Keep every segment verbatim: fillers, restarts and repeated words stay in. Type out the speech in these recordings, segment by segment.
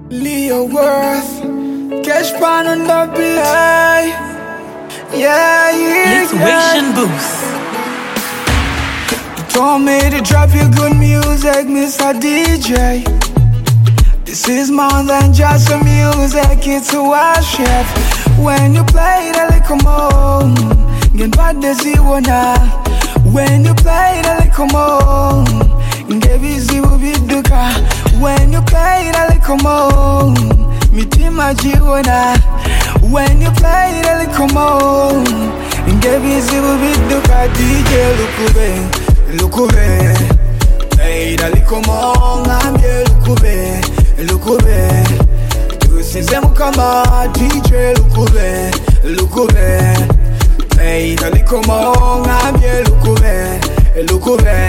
Leo Worth, cash pan on the beat. Hey. Yeah, yeah, Lituation Boost. You told me to drop your good music, Mister D J. This is more than just a music, it's a worship. When you play the little more, get bad the zero now. When you play the little more, get busy with duka. When you play the little more, mitima jiona. When you play the little more, get busy with duka. D J Lukube, Lukube. Play the little more, I'm here Lukube, Lukube. Since kama D J Lukube, Lukube. Play the little more, I'm here Lukube, Lukube.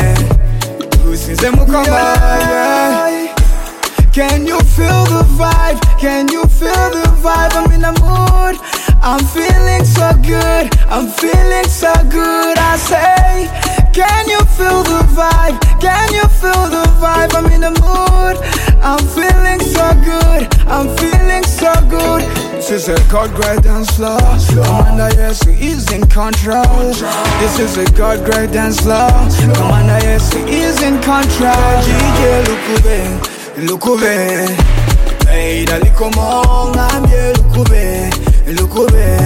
Since kama yeah. Can you feel the vibe? Can you feel the vibe? I'm in the mood. I'm feeling so good. I'm feeling so good. I say, can you feel the vibe? Can you feel the vibe? I'm in the mood. I'm feeling so good. I'm feeling so good. This is a God great dance floor. Commander yes, he is in control. This is a God great dance floor. Commander yes, he is in control. D J Lukube, Lukube. Hey, the little more, I'm here Lukube, Lukube.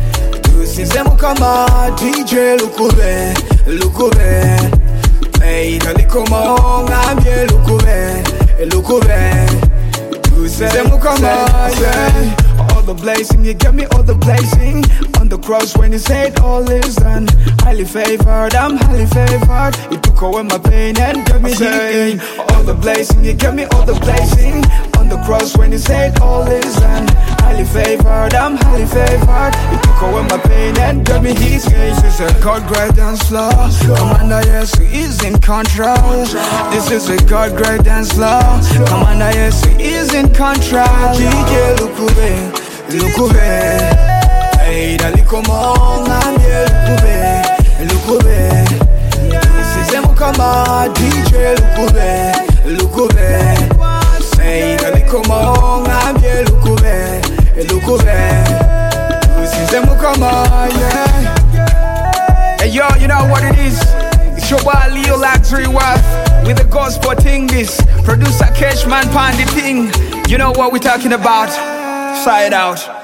Since them come out, D J Lukube, Lukube. Hey, the little more, I'm here Lukube, Lukube. Since them come out, yeah. All the blazing, you get me all the blazing. On the cross when you said all is done. Highly favored, I'm highly favored. You took away my pain and got me healing. All the blazing, you get me all the blazing. On the cross when you said all is done. Highly favored, I'm highly favored. You took away my pain and got me healing. This is a God great dance floor. Commander yes, he is in control. This is a God great dance floor. Commander yes, he is in control. D J Lukube, Lukube. Hey, the little more, I'm here Lukube, Lukube. This is them come out, D J Lukube, Lukube. Hey, the little more, I'm here Lukube, Lukube. This is them come out, yeah. Hey yo, you know what it is? It's your boy Leo Luxury Worth with the gospel thing. This producer Cashman Pandy thing. You know what we're talking about? Side out.